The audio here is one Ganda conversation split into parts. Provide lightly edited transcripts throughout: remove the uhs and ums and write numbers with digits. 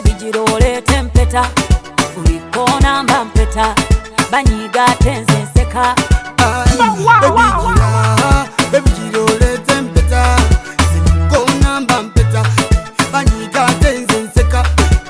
baby girole tempeta ulikona mbampeta banyiga tenze nseka baby girole tempeta ulikona mbampeta banyiga tenze nseka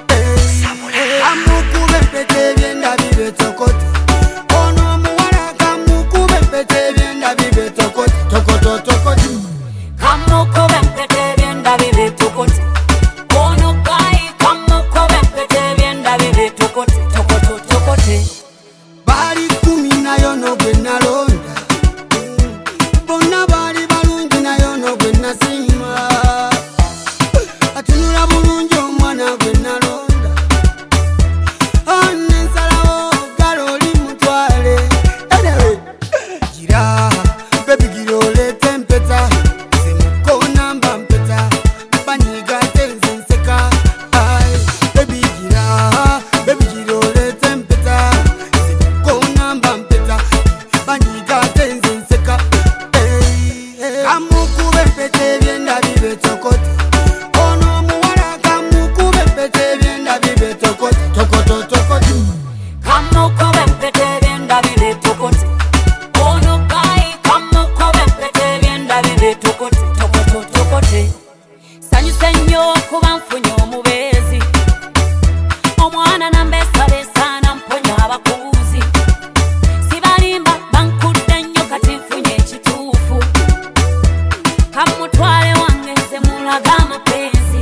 amukube mpete byenda bibe tokote ono muwala kamukube mpete byenda bibe tokote tokoto tokote kamukube mpete byenda bibe tokote ono kai kamukube mpete byenda bibe tokote tokoto tokote bali kumi nayo no gwe nalonda bonna bali balungi nayo no gwe nasima atunula bulungi omwana gwe nalonda nsalawo galoli mutwale gira baby girole tempeta semukona mbampeta banyiga tenze nseka baby girole tempeta semukona mbampeta banyiga tenze nseka kamukube mpete byenda bibe tokote ono muwala kamukube mpete byenda bibe tokote tokoto tokote kamukube mpete byenda bibe tokote ono kai kamukube mpete byenda bibe tokote tokoto tokote sanyuse nnyo kuba nfunye omubeezi omwana nambesabesa namponya abakuuzi sibalimba bankudde nnyo kati nfunye ekituufu kamutwale wange nze mulaga amapenzi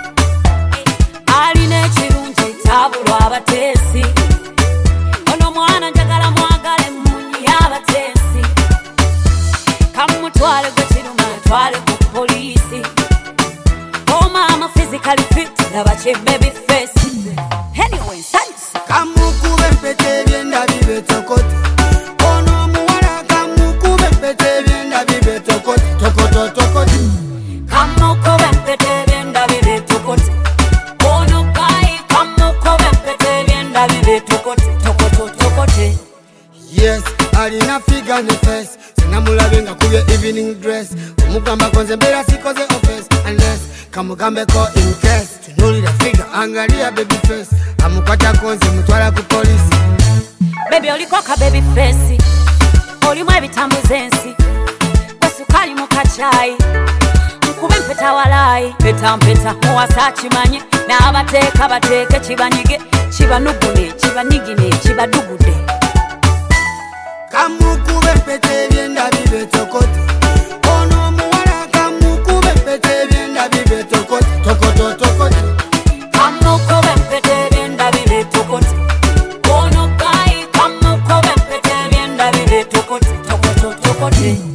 alina ekirungi tabulwa abateesi ono mwana njagala mwagale munyi y'abateesi kamutwale gwe kiruma twale ku poliisi omama physically fit laba kye baby face anyway nsanyusa kamukube mpete byenda bibe tokote ono muwala kamukube mpete byenda bibe tokote tokoto tokote kamukube mpete byenda bibe tokote ono kai kamukube mpete byenda bibe tokote tokoto tokote yes alina figure ne face sinamulabe nga kubye evening dress omugamba konze mbeera sikoze offense unless kamugambeko in case tunulira figure angalia baby face amukwata konze mutwala ku polisi baby oliko ka baby face olimu ebitambuza ensi gwesukali mu kacayi nkube mpeta walayi mpeta mpeta muwasa kimanye n'abateeka bateeke kibanyige kibanugune kibanigine kibadugude kamukube mpete byenda bibe tokote ono muwala kamukube mpete byenda bibe tokote tokoto tokote kamukube mpete byenda bibe tokote ono kai kamukube mpete byenda bibe tokote tokoto tokote